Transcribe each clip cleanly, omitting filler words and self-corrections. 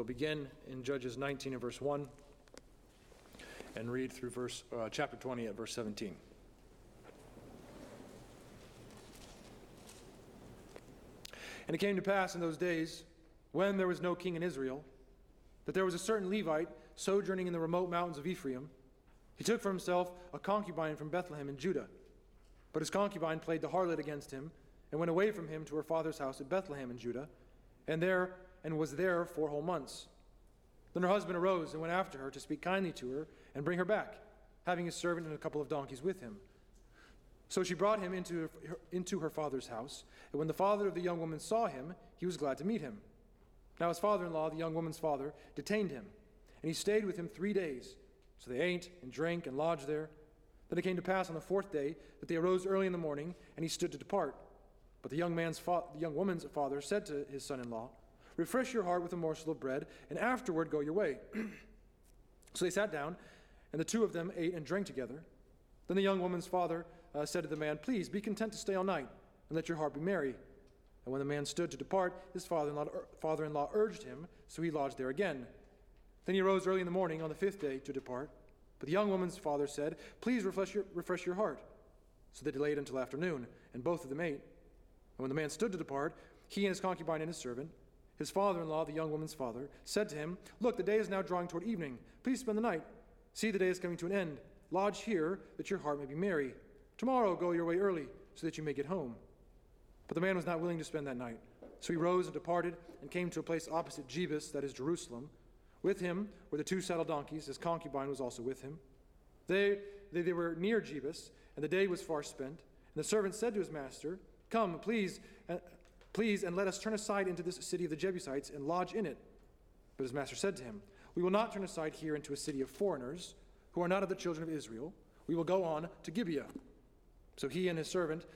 So we'll begin in Judges 19 and verse 1 and read through chapter 20 at verse 17. And it came to pass in those days, when there was no king in Israel, that there was a certain Levite sojourning in the remote mountains of Ephraim. He took for himself a concubine from Bethlehem in Judah. But his concubine played the harlot against him, and went away from him to her father's house at Bethlehem in Judah, and was there 4 whole months. Then her husband arose and went after her to speak kindly to her and bring her back, having his servant and a couple of donkeys with him. So she brought him into her father's house, and when the father of the young woman saw him, he was glad to meet him. Now his father-in-law, the young woman's father, detained him, and he stayed with him 3 days. So they ate and drank and lodged there. Then it came to pass on the 4th day that they arose early in the morning, and he stood to depart. But the young woman's father said to his son-in-law, "Refresh your heart with a morsel of bread, and afterward go your way." So they sat down, and the two of them ate and drank together. Then the young woman's father said to the man, "Please be content to stay all night, and let your heart be merry." And when the man stood to depart, his father-in-law urged him, so he lodged there again. Then he arose early in the morning on the 5th day to depart. But the young woman's father said, "Please refresh your heart." So they delayed until afternoon, and both of them ate. And when the man stood to depart, he and his concubine and his servant, his father-in-law, the young woman's father, said to him, "Look, the day is now drawing toward evening. Please spend the night. See, the day is coming to an end. Lodge here, that your heart may be merry. Tomorrow go your way early, so that you may get home." But the man was not willing to spend that night. So he rose and departed, and came to a place opposite Jebus, that is Jerusalem. With him were the 2 saddle donkeys. His concubine was also with him. They were near Jebus, and the day was far spent. And the servant said to his master, "Come, please, and let us turn aside into this city of the Jebusites and lodge in it." But his master said to him, "We will not turn aside here into a city of foreigners, who are not of the children of Israel. We will go on to Gibeah." So he said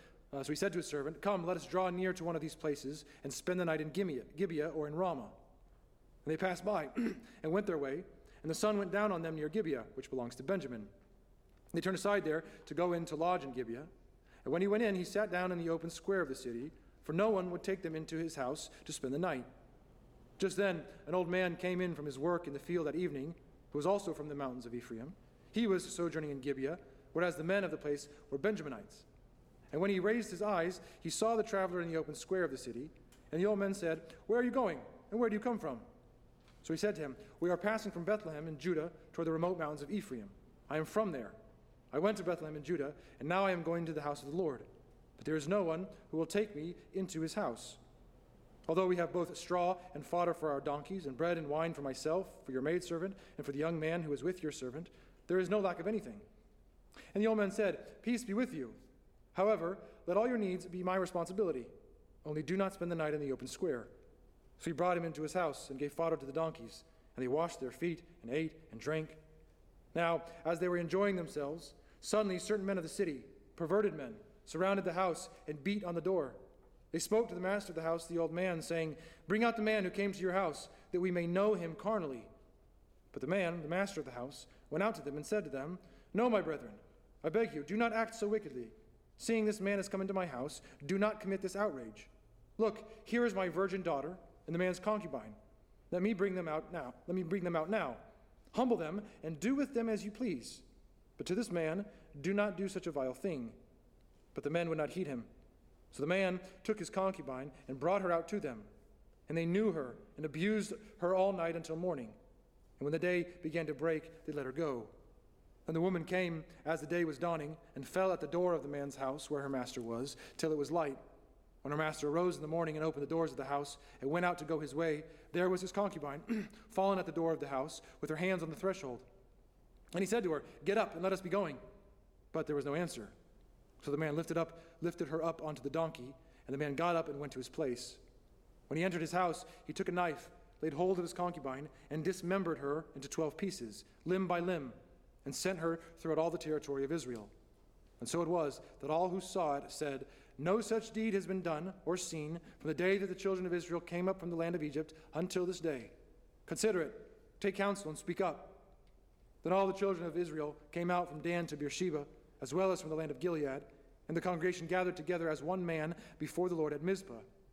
to his servant, "Come, let us draw near to one of these places, and spend the night in Gibeah or in Ramah." And they passed by and went their way, and the sun went down on them near Gibeah, which belongs to Benjamin. They turned aside there to go in to lodge in Gibeah. And when he went in, he sat down in the open square of the city, for no one would take them into his house to spend the night. Just then an old man came in from his work in the field that evening, who was also from the mountains of Ephraim. He was sojourning in Gibeah, whereas the men of the place were Benjaminites. And when he raised his eyes, he saw the traveler in the open square of the city. And the old man said, "Where are you going, and where do you come from?" So he said to him, "We are passing from Bethlehem in Judah toward the remote mountains of Ephraim. I am from there. I went to Bethlehem in Judah, and now I am going to the house of the Lord. But there is no one who will take me into his house. Although we have both straw and fodder for our donkeys, and bread and wine for myself, for your maidservant, and for the young man who is with your servant, there is no lack of anything." And the old man said, "Peace be with you. However, let all your needs be my responsibility. Only do not spend the night in the open square." So he brought him into his house and gave fodder to the donkeys, and they washed their feet and ate and drank. Now, as they were enjoying themselves, suddenly certain men of the city, perverted men, surrounded the house and beat on the door. They spoke to the master of the house, the old man, saying, "Bring out the man who came to your house, that we may know him carnally." But the man, the master of the house, went out to them and said to them, "No, my brethren, I beg you, do not act so wickedly. Seeing this man has come into my house, do not commit this outrage. Look, here is my virgin daughter and the man's concubine. Let me bring them out now. Humble them and do with them as you please. But to this man, do not do such a vile thing." But the men would not heed him. So the man took his concubine and brought her out to them. And they knew her and abused her all night until morning. And when the day began to break, they let her go. And the woman came as the day was dawning and fell at the door of the man's house where her master was, till it was light. When her master arose in the morning and opened the doors of the house and went out to go his way, there was his concubine fallen at the door of the house with her hands on the threshold. And he said to her, "Get up and let us be going." But there was no answer. So the man lifted her up onto the donkey, and the man got up and went to his place. When he entered his house, he took a knife, laid hold of his concubine, and dismembered her into 12 pieces, limb by limb, and sent her throughout all the territory of Israel. And so it was that all who saw it said, "No such deed has been done or seen from the day that the children of Israel came up from the land of Egypt until this day. Consider it, take counsel, and speak up." Then all the children of Israel came out from Dan to Beersheba, as well as from the land of Gilead, and the congregation gathered together as one man before the Lord at Mizpah.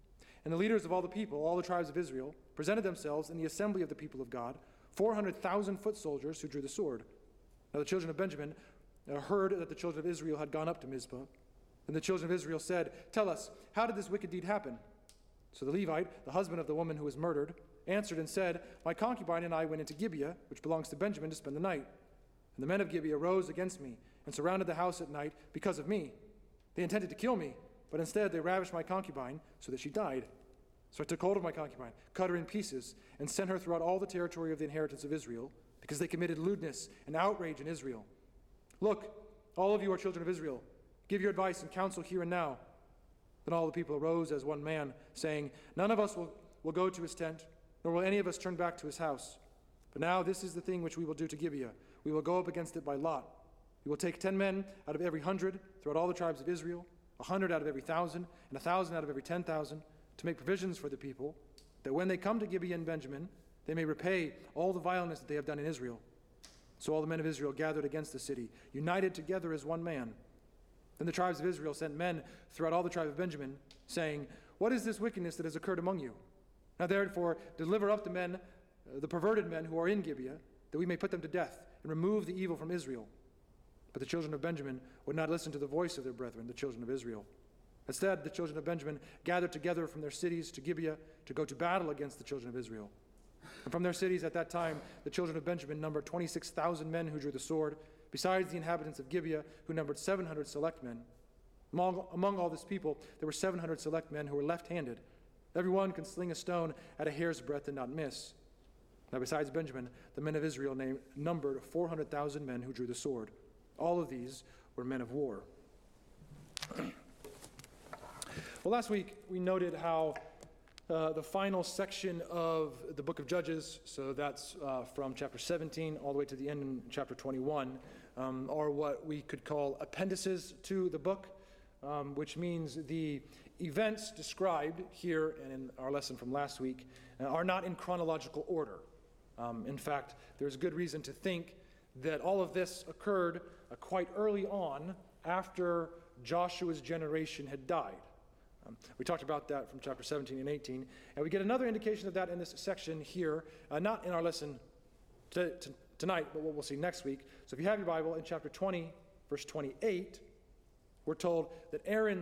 And the leaders of all the people, all the tribes of Israel, presented themselves in the assembly of the people of God, 400,000 foot soldiers who drew the sword. Now the children of Benjamin heard that the children of Israel had gone up to Mizpah. Then the children of Israel said, "Tell us, how did this wicked deed happen?" So the Levite, the husband of the woman who was murdered, answered and said, "My concubine and I went into Gibeah, which belongs to Benjamin, to spend the night. And the men of Gibeah rose against me and surrounded the house at night because of me. They intended to kill me, but instead they ravished my concubine so that she died. So I took hold of my concubine, cut her in pieces, and sent her throughout all the territory of the inheritance of Israel, because they committed lewdness and outrage in Israel. Look, all of you are children of Israel. Give your advice and counsel here and now." Then all the people arose as one man, saying, "None of us will go to his tent, nor will any of us turn back to his house. But now this is the thing which we will do to Gibeah. We will go up against it by lot. We will take 10 men out of every 100 throughout all the tribes of Israel, 100 out of every 1,000, and 1,000 out of every 10,000, to make provisions for the people, that when they come to Gibeah and Benjamin, they may repay all the vileness that they have done in Israel." So all the men of Israel gathered against the city, united together as one man. Then the tribes of Israel sent men throughout all the tribe of Benjamin, saying, "What is this wickedness that has occurred among you? Now therefore deliver up the men, the perverted men who are in Gibeah, that we may put them to death and remove the evil from Israel." But the children of Benjamin would not listen to the voice of their brethren, the children of Israel. Instead, the children of Benjamin gathered together from their cities to Gibeah to go to battle against the children of Israel. And from their cities at that time, the children of Benjamin numbered 26,000 men who drew the sword, besides the inhabitants of Gibeah, who numbered 700 select men. Among all this people, there were 700 select men who were left-handed. Every one can sling a stone at a hair's breadth and not miss. Now besides Benjamin, the men of Israel numbered 400,000 men who drew the sword. All of these were men of war. Well, last week we noted how the final section of the book of Judges, so that's from chapter 17 all the way to the end in chapter 21, are what we could call appendices to the book, which means the events described here and in our lesson from last week are not in chronological order. In fact, there's good reason to think that all of this occurred quite early on after Joshua's generation had died. We talked about that from chapter 17 and 18, and we get another indication of that in this section here, not in our lesson tonight, but what we'll see next week. So if you have your Bible, in chapter 20, verse 28, we're told that Aaron,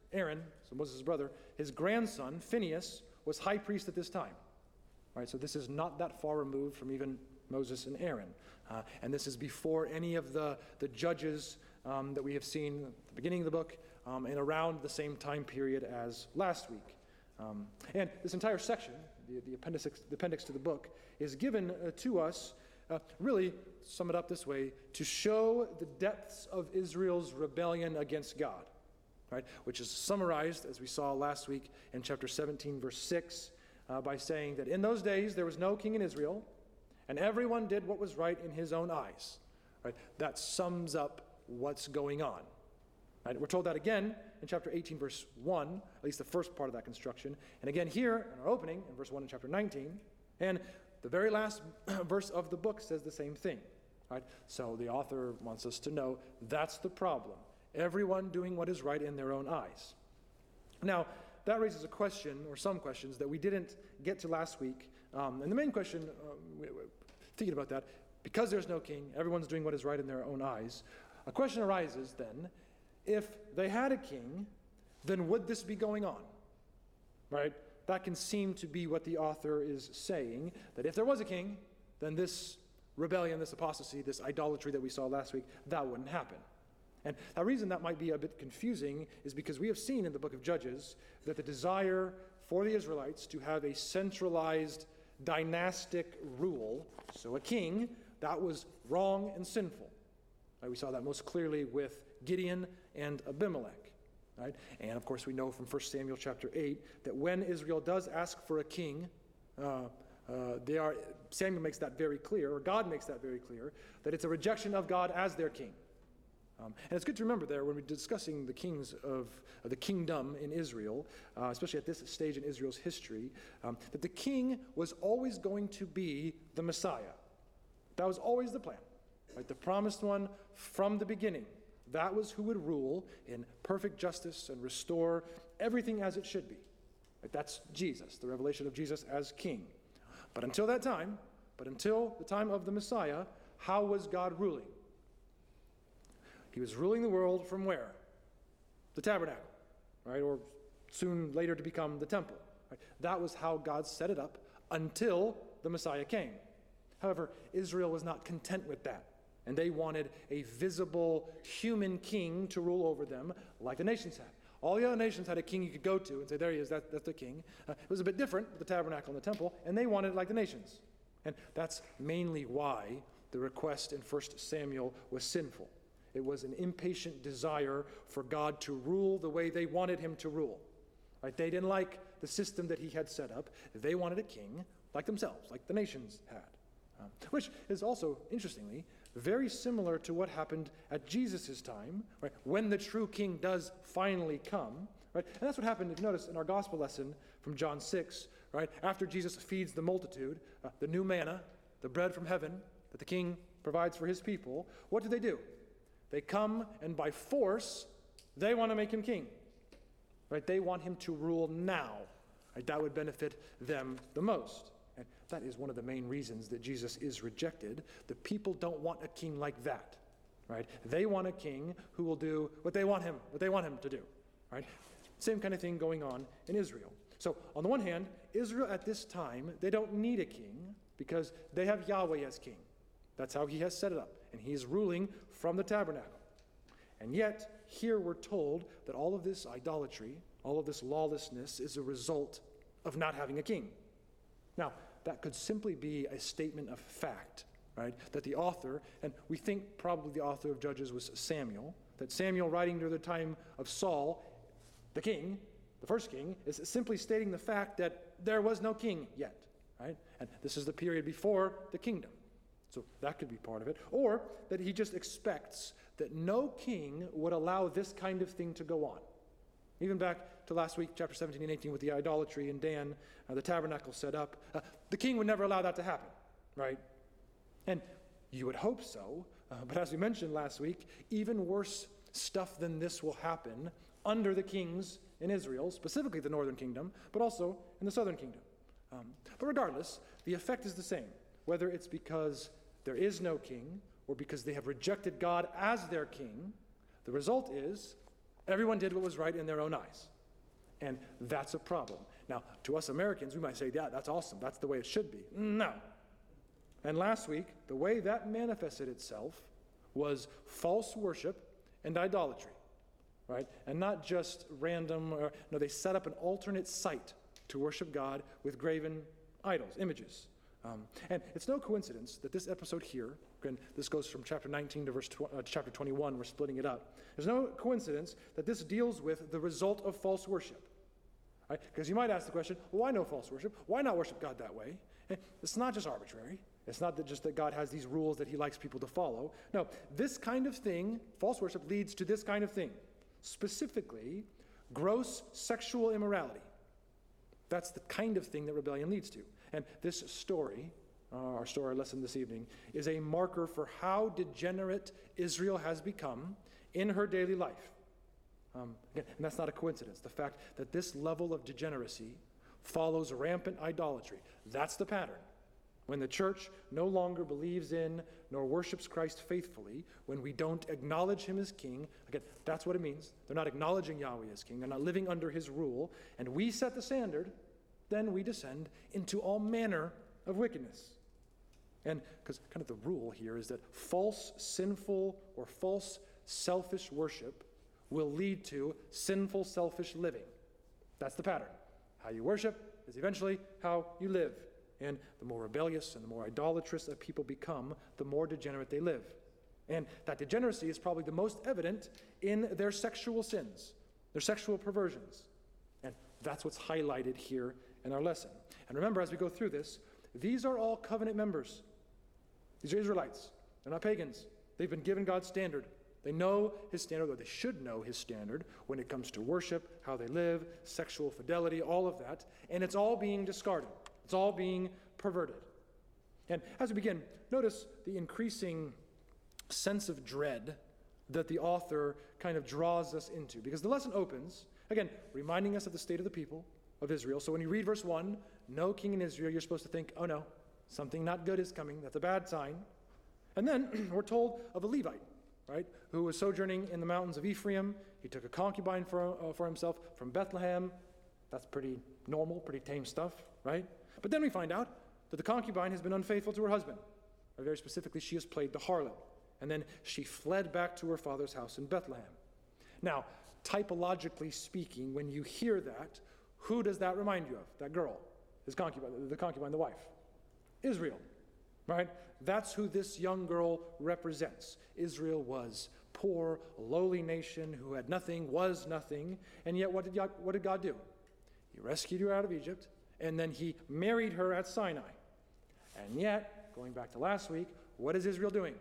so Moses' brother, his grandson, Phinehas, was high priest at this time. All right, so this is not that far removed from even Moses and Aaron. And this is before any of the judges that we have seen at the beginning of the book, and around the same time period as last week. And this entire section, the appendix to the book, is given to us, really, sum it up this way, to show the depths of Israel's rebellion against God, right? Which is summarized, as we saw last week, in chapter 17, verse 6, by saying that in those days there was no king in Israel, and everyone did what was right in his own eyes. Right? That sums up what's going on. Right? We're told that again in chapter 18, verse 1, at least the first part of that construction, and again here in our opening, in verse 1 in chapter 19, and the very last verse of the book says the same thing. Right? So the author wants us to know that's the problem. Everyone doing what is right in their own eyes. Now, that raises a question, or some questions, that we didn't get to last week. And the main question, thinking about that, because there's no king, everyone's doing what is right in their own eyes, a question arises then, if they had a king, then would this be going on? Right? That can seem to be what the author is saying, that if there was a king, then this rebellion, this apostasy, this idolatry that we saw last week, that wouldn't happen. And the reason that might be a bit confusing is because we have seen in the book of Judges that the desire for the Israelites to have a centralized dynastic rule, so a king, that was wrong and sinful. Right? We saw that most clearly with Gideon and Abimelech. Right? And of course we know from 1 Samuel chapter 8 that when Israel does ask for a king, Samuel makes that very clear, or God makes that very clear, that it's a rejection of God as their king. And it's good to remember there when we're discussing the kings of the kingdom in Israel, especially at this stage in Israel's history, that the king was always going to be the Messiah. That was always the plan. Right? The promised one from the beginning. That was who would rule in perfect justice and restore everything as it should be. Right? That's Jesus, the revelation of Jesus as king. But until that time, until the time of the Messiah, how was God ruling? He was ruling the world from where? The tabernacle, right? Or soon later to become the temple. Right? That was how God set it up until the Messiah came. However, Israel was not content with that, and they wanted a visible human king to rule over them like the nations had. All the other nations had a king you could go to and say, there he is, that's the king. It was a bit different with the tabernacle and the temple, and they wanted it like the nations. And that's mainly why the request in 1 Samuel was sinful. It was an impatient desire for God to rule the way they wanted him to rule. Right? They didn't like the system that he had set up. They wanted a king like themselves, like the nations had. Which is also, interestingly, very similar to what happened at Jesus' time, right? When the true king does finally come. Right? And that's what happened, if you notice, in our gospel lesson from John 6, right? After Jesus feeds the multitude, the new manna, the bread from heaven that the king provides for his people, what do? They come, and by force, they want to make him king. Right? They want him to rule now. Right? That would benefit them the most. And that is one of the main reasons that Jesus is rejected. The people don't want a king like that. Right? They want a king who will do what they want him to do. Right? Same kind of thing going on in Israel. So on the one hand, Israel at this time, they don't need a king because they have Yahweh as king. That's how he has set it up. And he's ruling from the tabernacle. And yet, here we're told that all of this idolatry, all of this lawlessness is a result of not having a king. Now, that could simply be a statement of fact, right? That the author, and we think probably the author of Judges was Samuel, that Samuel writing during the time of Saul, the king, the first king, is simply stating the fact that there was no king yet, right? And this is the period before the kingdom. So that could be part of it. Or that he just expects that no king would allow this kind of thing to go on. Even back to last week, chapter 17 and 18, with the idolatry in Dan, the tabernacle set up, the king would never allow that to happen, right? And you would hope so, but as we mentioned last week, even worse stuff than this will happen under the kings in Israel, specifically the northern kingdom, but also in the southern kingdom. But regardless, the effect is the same, whether it's because there is no king or because they have rejected God as their king. The result is everyone did what was right in their own eyes. And that's a problem. Now, to us Americans, we might say, yeah, that's awesome. That's the way it should be. No. And last week, the way that manifested itself was false worship and idolatry, right? And not just random, no, they set up an alternate site to worship God with graven idols, images. And it's no coincidence that this episode here, and this goes from chapter 19 to chapter 21, we're splitting it up. There's no coincidence that this deals with the result of false worship. Right? Because you might ask the question, well, why no false worship? Why not worship God that way? And it's not just arbitrary. It's not just that God has these rules that he likes people to follow. No, this kind of thing, false worship, leads to this kind of thing. Specifically, gross sexual immorality. That's the kind of thing that rebellion leads to. And this story, our story lesson this evening, is a marker for how degenerate Israel has become in her daily life. Again, and that's not a coincidence. The fact that this level of degeneracy follows rampant idolatry. That's the pattern. When the church no longer believes in nor worships Christ faithfully, when we don't acknowledge him as king, again, that's what it means. They're not acknowledging Yahweh as king. They're not living under his rule. And we set the standard, then we descend into all manner of wickedness. And because kind of the rule here is that false, sinful, or false, selfish worship will lead to sinful, selfish living. That's the pattern. How you worship is eventually how you live. And the more rebellious and the more idolatrous a people become, the more degenerate they live. And that degeneracy is probably the most evident in their sexual sins, their sexual perversions. And that's what's highlighted here in our lesson. And remember, as we go through this, these are all covenant members. These are Israelites. They're not pagans. They've been given God's standard. They know his standard, or they should know his standard when it comes to worship, how they live, sexual fidelity, all of that. And it's all being discarded. It's all being perverted. And as we begin, notice the increasing sense of dread that the author kind of draws us into. Because the lesson opens, again, reminding us of the state of the people, of Israel. So when you read verse 1, no king in Israel, you're supposed to think, oh no, something not good is coming. That's a bad sign. And then we're told of a Levite, right, who was sojourning in the mountains of Ephraim. He took a concubine for himself from Bethlehem. That's pretty normal, pretty tame stuff, right? But then we find out that the concubine has been unfaithful to her husband. Or very specifically, she has played the harlot. And then she fled back to her father's house in Bethlehem. Now, typologically speaking, when you hear that, who does that remind you of? That girl, his concubine, the wife. Israel, right? That's who this young girl represents. Israel was poor, a lowly nation who had nothing, was nothing, and yet what did God do? He rescued her out of Egypt, and then he married her at Sinai. And yet, going back to last week, what is Israel doing?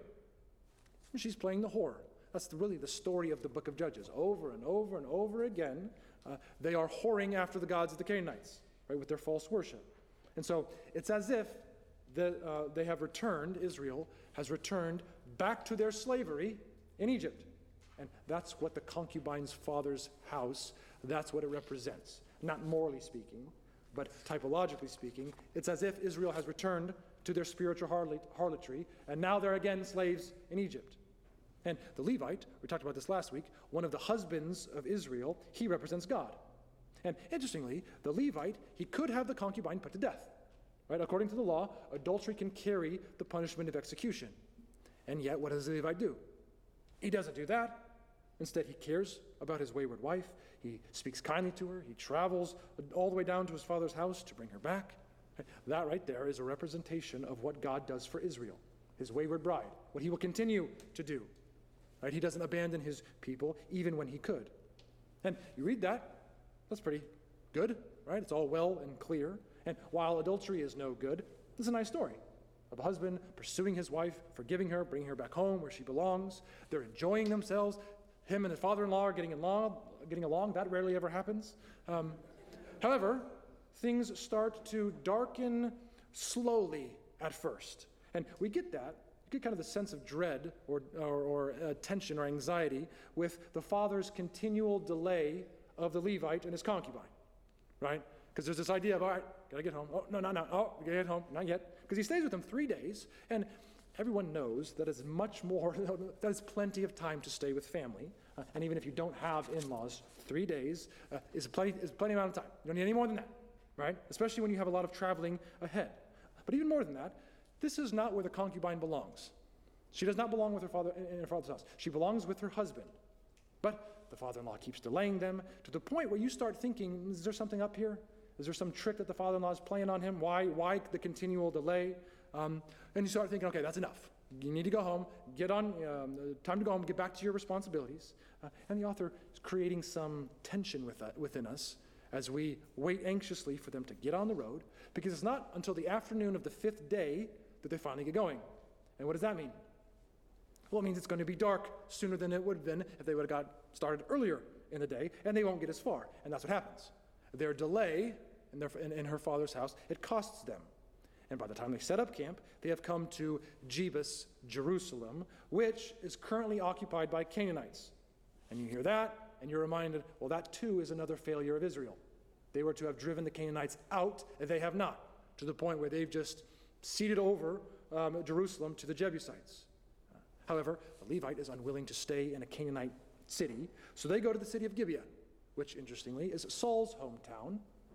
She's playing the whore. That's really the story of the book of Judges. Over and over and over again, they are whoring after the gods of the Canaanites, right, with their false worship. And so it's as if they have returned, Israel has returned back to their slavery in Egypt. And that's what the concubine's father's house, that's what it represents. Not morally speaking, but typologically speaking, it's as if Israel has returned to their spiritual harlotry, and now they're again slaves in Egypt. And the Levite, we talked about this last week, one of the husbands of Israel, he represents God. And interestingly, the Levite, he could have the concubine put to death. Right? According to the law, adultery can carry the punishment of execution. And yet, what does the Levite do? He doesn't do that. Instead, he cares about his wayward wife. He speaks kindly to her. He travels all the way down to his father's house to bring her back. That right there is a representation of what God does for Israel, his wayward bride, what he will continue to do. Right? He doesn't abandon his people even when he could. And you read that, that's pretty good, right? It's all well and clear. And while adultery is no good, this is a nice story of a husband pursuing his wife, forgiving her, bringing her back home where she belongs. They're enjoying themselves. Him and his father-in-law are getting along. That rarely ever happens. However, things start to darken slowly at first. And we get that. We get kind of the sense of dread or tension or anxiety with the father's continual delay of the Levite and his concubine, right? Because there's this idea of, all right, gotta get home. Oh, no. Oh, we gotta get home. Not yet. Because he stays with them 3 days, and everyone knows that is much more, that is plenty of time to stay with family. And even if you don't have in-laws, 3 days is plenty amount of time. You don't need any more than that, right? Especially when you have a lot of traveling ahead. But even more than that, this is not where the concubine belongs. She does not belong with her father in her father's house. She belongs with her husband. But the father-in-law keeps delaying them to the point where you start thinking, is there something up here? Is there some trick that the father-in-law is playing on him? Why the continual delay? And you start thinking, okay, that's enough. You need to go home, time to go home, get back to your responsibilities. And the author is creating some tension within us as we wait anxiously for them to get on the road, because it's not until the afternoon of the 5th day that they finally get going. And what does that mean? Well, it means it's going to be dark sooner than it would have been if they would have got started earlier in the day, and they won't get as far. And that's what happens. Their delay in her father's house, it costs them. And by the time they set up camp, they have come to Jebus, Jerusalem, which is currently occupied by Canaanites. And you hear that, and you're reminded, well, that too is another failure of Israel. They were to have driven the Canaanites out, and they have not, to the point where they've just ceded over Jerusalem to the Jebusites. However, the Levite is unwilling to stay in a Canaanite city, so they go to the city of Gibeah, which, interestingly, is Saul's hometown,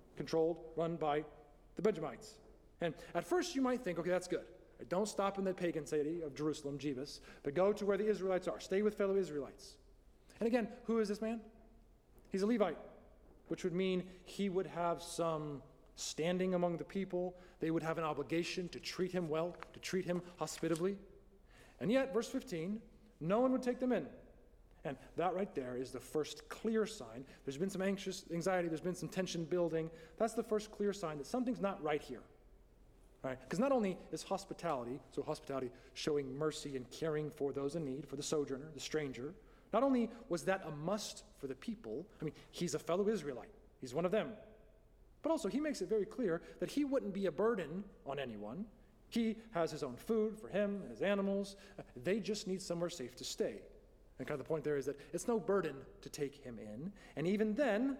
run by the Benjamites. And at first you might think, okay, that's good. Don't stop in the pagan city of Jerusalem, Jebus, but go to where the Israelites are. Stay with fellow Israelites. And again, who is this man? He's a Levite, which would mean he would have some standing among the people. They would have an obligation to treat him well, to treat him hospitably. And yet, verse 15, no one would take them in. And that right there is the first clear sign. There's been some anxiety, there's been some tension building. That's the first clear sign that something's not right here. Right? Because not only is hospitality showing mercy and caring for those in need, for the sojourner, the stranger, not only was that a must for the people, he's a fellow Israelite, he's one of them, but also he makes it very clear that he wouldn't be a burden on anyone. He has his own food for him and his animals. They just need somewhere safe to stay. And kind of the point there is that it's no burden to take him in. And even then,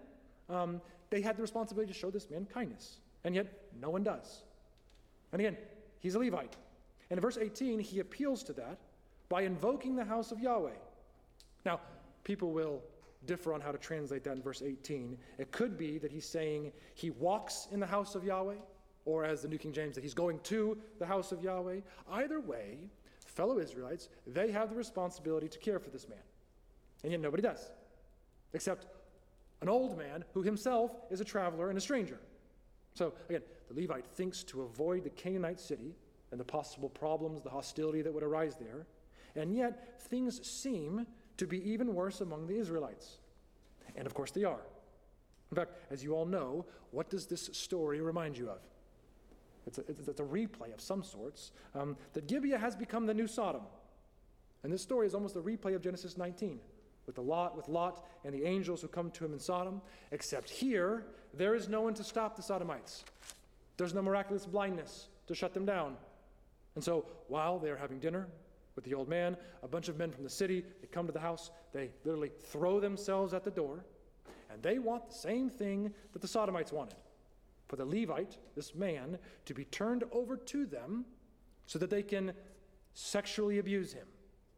they had the responsibility to show this man kindness, and yet no one does. And again, he's a Levite. And in verse 18, he appeals to that by invoking the house of Yahweh. Now, people will differ on how to translate that in verse 18. It could be that he's saying he walks in the house of Yahweh, or as the New King James, that he's going to the house of Yahweh. Either way, fellow Israelites, they have the responsibility to care for this man. And yet nobody does, except an old man who himself is a traveler and a stranger. So again, the Levite thinks to avoid the Canaanite city and the possible problems, the hostility that would arise there, and yet things seem to be even worse among the Israelites. And of course they are. In fact, as you all know, what does this story remind you of? It's a replay of some sorts, that Gibeah has become the new Sodom. And this story is almost a replay of Genesis 19, with Lot and the angels who come to him in Sodom, except here, there is no one to stop the Sodomites. There's no miraculous blindness to shut them down. And so, while they're having dinner with the old man, a bunch of men from the city, they come to the house, they literally throw themselves at the door, and they want the same thing that the Sodomites wanted. For the Levite, this man, to be turned over to them so that they can sexually abuse him.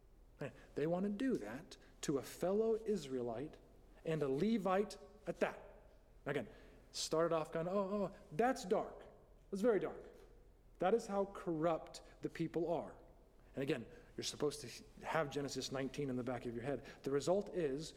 They want to do that to a fellow Israelite and a Levite at that. Again, started off kind of, that's dark. It's very dark. That is how corrupt the people are. And again, you're supposed to have Genesis 19 in the back of your head. The result is,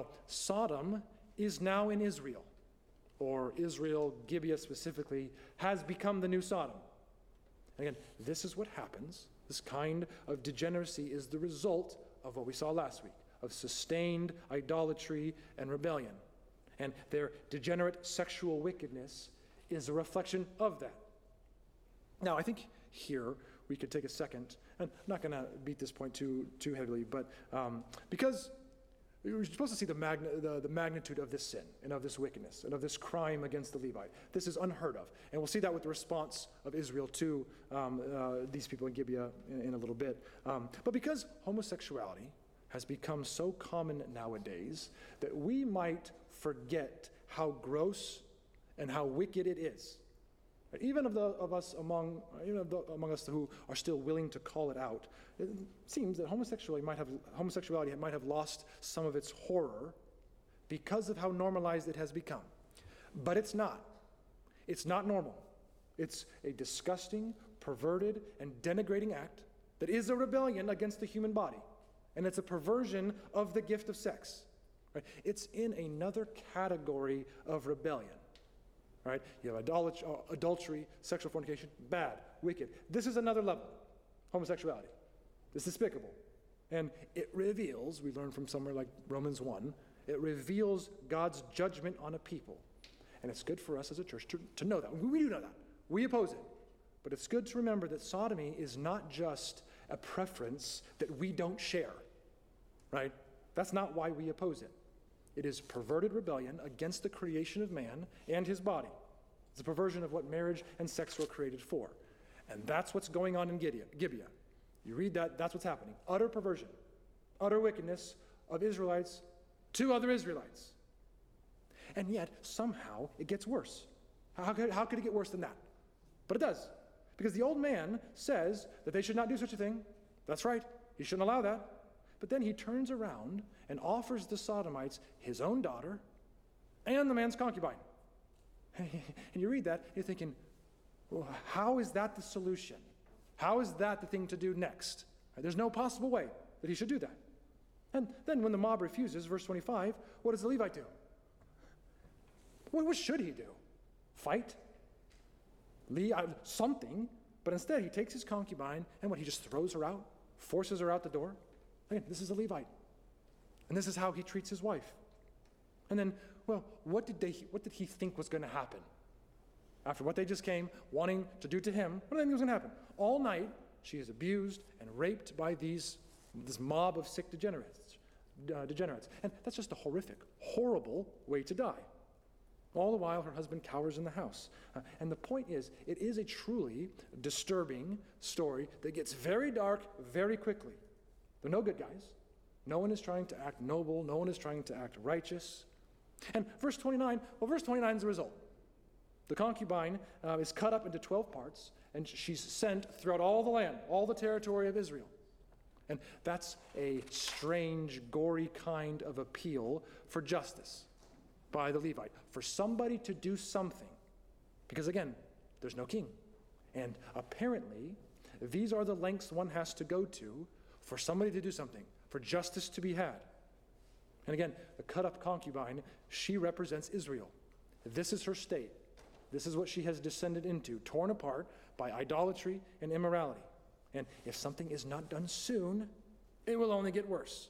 Sodom is now in Israel. Or Israel, Gibeah specifically, has become the new Sodom. Again, this is what happens. This kind of degeneracy is the result of what we saw last week, of sustained idolatry and rebellion. And their degenerate sexual wickedness is a reflection of that. Now, I think here we could take a second, and I'm not going to beat this point too heavily, but because we're supposed to see the magnitude of this sin and of this wickedness and of this crime against the Levite. This is unheard of. And we'll see that with the response of Israel to these people in Gibeah in a little bit. But because homosexuality has become so common nowadays that we might forget how gross and how wicked it is. Even of us among us who are still willing to call it out, it seems that homosexuality might have lost some of its horror because of how normalized it has become. But it's not. It's not normal. It's a disgusting, perverted, and denigrating act that is a rebellion against the human body. And it's a perversion of the gift of sex. Right? It's in another category of rebellion. Right? You have adultery, sexual fornication, bad, wicked. This is another level, homosexuality. It's despicable. And it reveals, we learn from somewhere like Romans 1, it reveals God's judgment on a people. And it's good for us as a church to know that. We do know that. We oppose it. But it's good to remember that sodomy is not just a preference that we don't share. Right? That's not why we oppose it. It is perverted rebellion against the creation of man and his body. It's a perversion of what marriage and sex were created for. And that's what's going on in Gibeah. You read that, that's what's happening. Utter perversion, utter wickedness of Israelites to other Israelites. And yet, somehow, it gets worse. How could it get worse than that? But it does. Because the old man says that they should not do such a thing. That's right. He shouldn't allow that. But then he turns around and offers the Sodomites his own daughter and the man's concubine. And you read that, you're thinking, well, how is that the solution? How is that the thing to do next? There's no possible way that he should do that. And then when the mob refuses, verse 25, what does the Levite do? What should he do? Fight? Something. But instead, he takes his concubine and he just throws her out, forces her out the door. Again, this is a Levite. And this is how he treats his wife. And then, what did he think was going to happen? After what they just came, wanting to do to him, what did they think was going to happen? All night, she is abused and raped by this mob of sick degenerates. And that's just a horrific, horrible way to die. All the while, her husband cowers in the house. And the point is, it is a truly disturbing story that gets very dark very quickly. They're no good guys. No one is trying to act noble. No one is trying to act righteous. And verse 29 is the result. The concubine is cut up into 12 parts, and she's sent throughout all the land, all the territory of Israel. And that's a strange, gory kind of appeal for justice by the Levite, for somebody to do something. Because again, there's no king. And apparently, these are the lengths one has to go to for somebody to do something, for justice to be had. And again, the cut-up concubine, she represents Israel. This is her state. This is what she has descended into, torn apart by idolatry and immorality. And if something is not done soon, it will only get worse.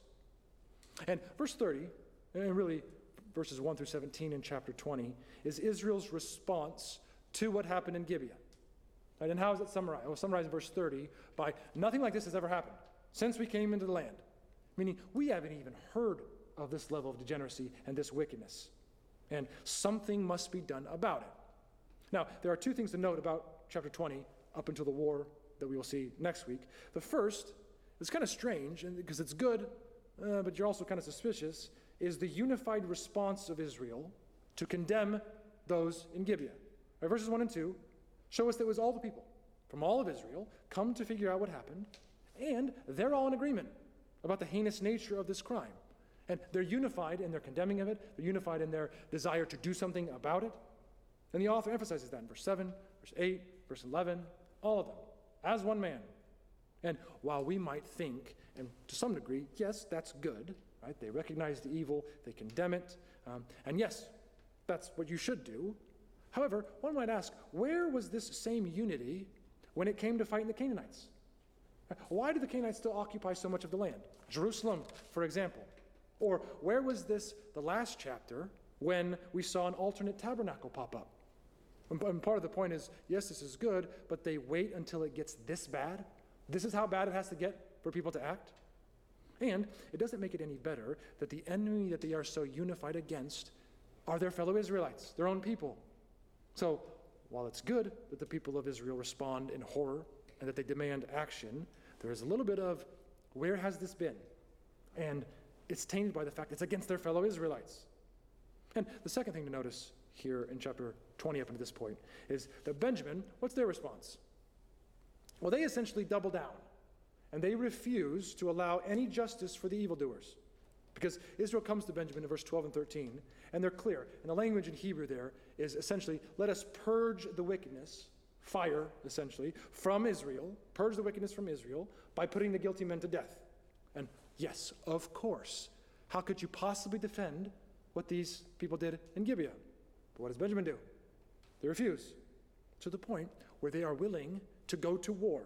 And verse 30, and really verses 1 through 17 in chapter 20, is Israel's response to what happened in Gibeah. Right, and how is it summarized? Well, summarized in verse 30 by nothing like this has ever happened since we came into the land. Meaning we haven't even heard of this level of degeneracy and this wickedness. And something must be done about it. Now, there are two things to note about chapter 20 up until the war that we will see next week. The first is kind of strange because it's good, but you're also kind of suspicious, is the unified response of Israel to condemn those in Gibeah. Right, verses 1 and 2 show us that it was all the people from all of Israel come to figure out what happened, and they're all in agreement about the heinous nature of this crime. And they're unified in their condemning of it. They're unified in their desire to do something about it. And the author emphasizes that in verse 7, verse 8, verse 11, all of them, as one man. And while we might think, and to some degree, yes, that's good, right? They recognize the evil, they condemn it, and yes, that's what you should do. However, one might ask, where was this same unity when it came to fighting the Canaanites? Why did the Canaanites still occupy so much of the land? Jerusalem, for example. Or where was this the last chapter when we saw an alternate tabernacle pop up? And part of the point is, yes, this is good, but they wait until it gets this bad. This is how bad it has to get for people to act. And it doesn't make it any better that the enemy that they are so unified against are their fellow Israelites, their own people. So while it's good that the people of Israel respond in horror and that they demand action, there is a little bit of, where has this been? And it's tainted by the fact it's against their fellow Israelites. And the second thing to notice here in chapter 20 up until this point is that Benjamin, what's their response? Well, they essentially double down, and they refuse to allow any justice for the evildoers. Because Israel comes to Benjamin in verse 12 and 13, and they're clear. And the language in Hebrew there is essentially, let us purge the wickedness, fire, essentially, from Israel, purge the wickedness from Israel by putting the guilty men to death. And yes, of course, how could you possibly defend what these people did in Gibeah? But what does Benjamin do? They refuse, to the point where they are willing to go to war.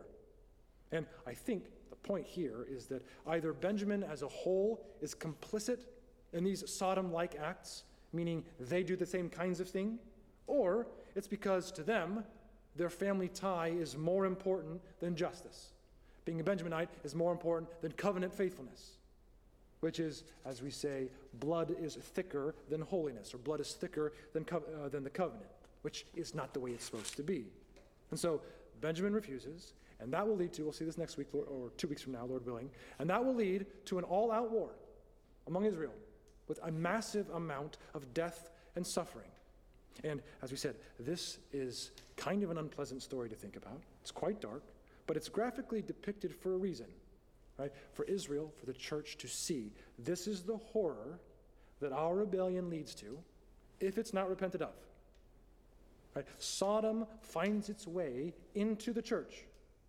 And I think the point here is that either Benjamin as a whole is complicit in these Sodom-like acts, meaning they do the same kinds of thing, or it's because to them, their family tie is more important than justice. Being a Benjaminite is more important than covenant faithfulness, which is, as we say, blood is thicker than holiness, or blood is thicker than the covenant, which is not the way it's supposed to be. And so Benjamin refuses, and that will lead to, we'll see this next week, or 2 weeks from now, Lord willing, and that will lead to an all-out war among Israel with a massive amount of death and suffering. And as we said, this is kind of an unpleasant story to think about. It's quite dark, but it's graphically depicted for a reason, right? For Israel, for the church to see. This is the horror that our rebellion leads to if it's not repented of. Right? Sodom finds its way into the church.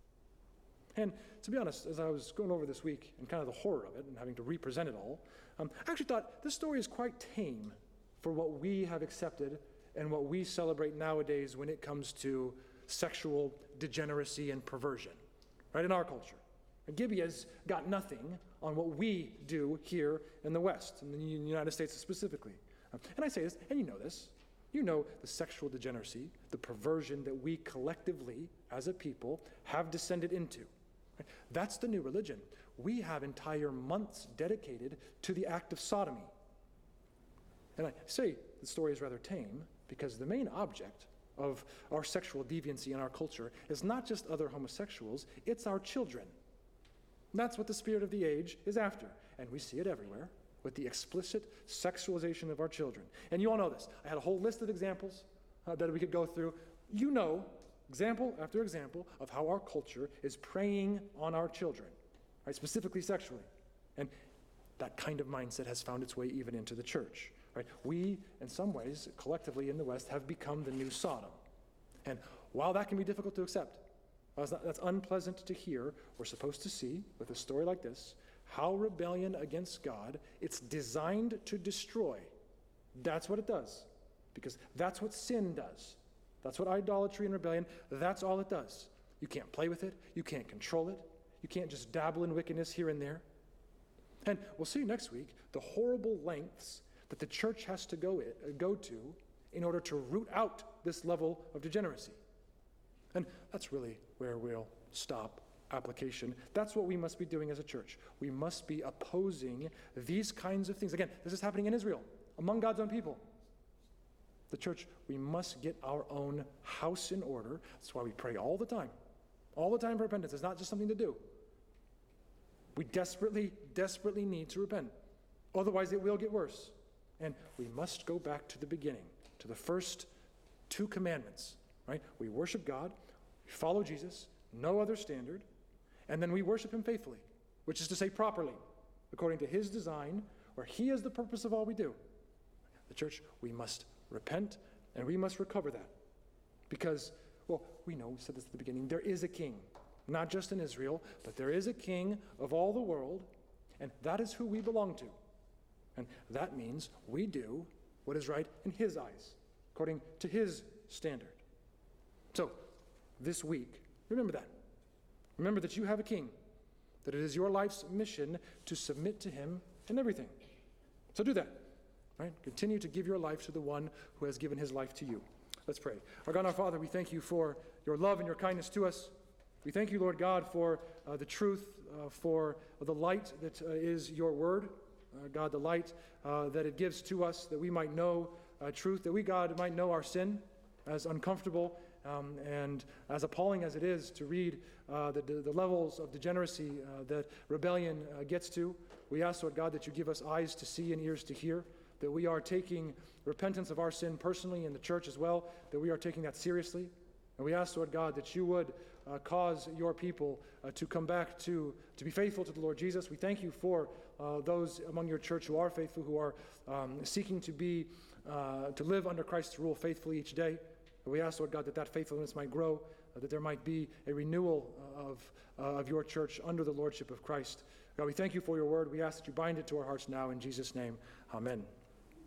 And to be honest, as I was going over this week and kind of the horror of it and having to represent it all, I actually thought this story is quite tame for what we have accepted and what we celebrate nowadays when it comes to sexual degeneracy and perversion, right, in our culture. And Gibeah's got nothing on what we do here in the West, in the United States specifically. And I say this, and you know this. You know the sexual degeneracy, the perversion that we collectively, as a people, have descended into. Right? That's the new religion. We have entire months dedicated to the act of sodomy. And I say the story is rather tame because the main object of our sexual deviancy in our culture is not just other homosexuals, it's our children. And that's what the spirit of the age is after. And we see it everywhere. with the explicit sexualization of our children. And you all know this. I had a whole list of examples that we could go through. You know, example after example of how our culture is preying on our children, right? Specifically sexually. And that kind of mindset has found its way even into the church, right? We, in some ways, collectively in the West, have become the new Sodom. And while that can be difficult to accept, that's unpleasant to hear, we're supposed to see, with a story like this, how rebellion against God, it's designed to destroy. That's what it does. Because that's what sin does. That's what idolatry and rebellion, that's all it does. You can't play with it. You can't control it. You can't just dabble in wickedness here and there. And we'll see next week the horrible lengths that the church has to go to in order to root out this level of degeneracy. And that's really where we'll stop application. That's what we must be doing as a church. We must be opposing these kinds of things. Again, this is happening in Israel, among God's own people. The church, we must get our own house in order. That's why we pray all the time for repentance. It's not just something to do. We desperately, desperately need to repent. Otherwise, it will get worse. And we must go back to the beginning, to the first 2 commandments, right? We worship God, we follow Jesus, no other standard, and then we worship him faithfully, which is to say properly, according to his design, where he is the purpose of all we do. The church, we must repent, and we must recover that. Because, well, we know, we said this at the beginning, there is a king, not just in Israel, but there is a king of all the world, and that is who we belong to. And that means we do what is right in his eyes, according to his standard. So, this week, remember that. Remember that you have a king, that it is your life's mission to submit to him in everything. So do that. Right? Continue to give your life to the one who has given his life to you. Let's pray. Our God, our Father, we thank you for your love and your kindness to us. We thank you, Lord God, for the truth, for the light that is your word. God, the light that it gives to us, that we might know truth, that we, God, might know our sin, as uncomfortable and as appalling as it is to read the levels of degeneracy that rebellion gets to. We ask, Lord God, that you give us eyes to see and ears to hear, that we are taking repentance of our sin personally in the church as well, that we are taking that seriously. And we ask, Lord God, that you would cause your people to come back to be faithful to the Lord Jesus. We thank you for those among your church who are faithful, who are seeking to live under Christ's rule faithfully each day. And we ask, Lord God, that faithfulness might grow, that there might be a renewal of your church under the lordship of Christ. God, we thank you for your word. We ask that you bind it to our hearts now in Jesus' name. Amen.